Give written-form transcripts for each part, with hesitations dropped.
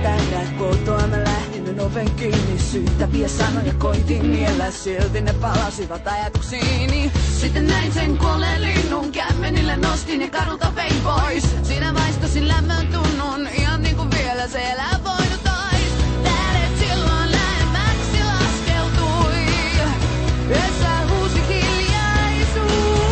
täynnä, kotoa mä lähdin, en oven kiinni. Syyttäviä sanoja koitin niellä, silti ne palasivat ajatuksiini. Sitten näin sen kuolleen linnun, kämmenillä nostin ja kadulta vein pois. Siinä vaistosin lämmön tunnun, ihan niinku vielä se elää voinut ois. Tähdet silloin lähemmäksi laskeutui, yössä huusi hiljaisuus.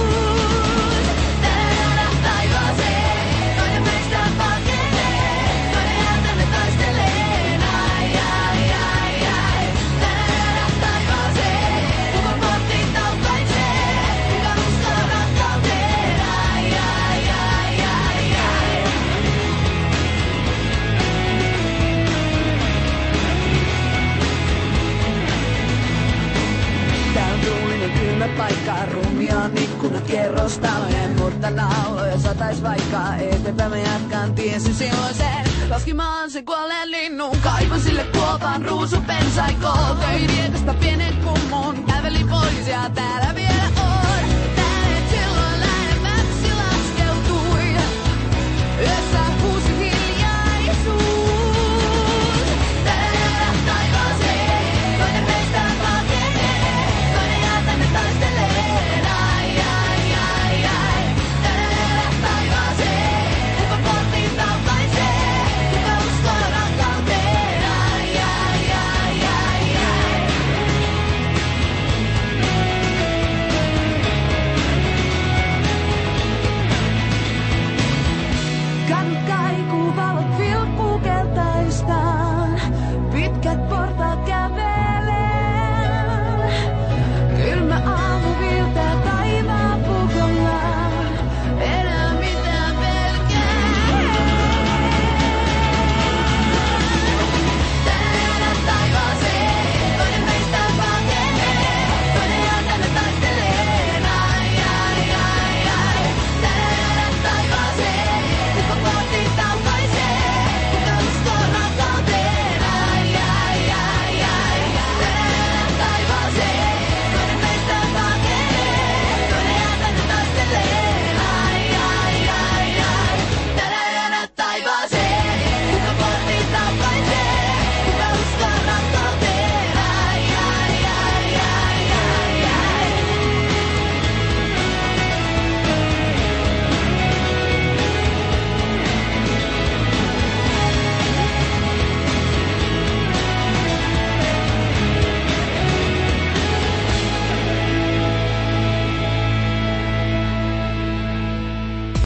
Täällä taivaaseen, toinen meistä pakenee, toinen hätänne taistelee. Ai, ai, ai, ai. Täällä taivaaseen, kuka pohti taukaisee, kuka uskoo rakkauteen. Ai, ai, ai, ai, ai. Tää on tuulinen kylmä paikka, rumia on ikkunat kerrostalojen, mutta nauloja satais vaikka eteenpäin mä jatkan, tiesin silloin sen. Laskimaan sen kuolleen linnun, kaivoin sille kuopan ruusupensaikoon. Töin riekasta pienen kummun, kävelin pois ja täällä vielä on. Tähdet silloin lähemmäksi laskeutui, yössä huusi hiljaisuus. Täällä taivaaseen, toinen meistä pakenee, toinen jää tänne taistelemaan. Ai, ai, ai, ai. Täällä taivaaseen, kuka pohtii taukaisee, kuka uskoo rakkauteen. Ai, ai, ai, ai, ai. Kadut kaikuu, valot vilkkuu keltaistaan, pitkät portaat kävelee.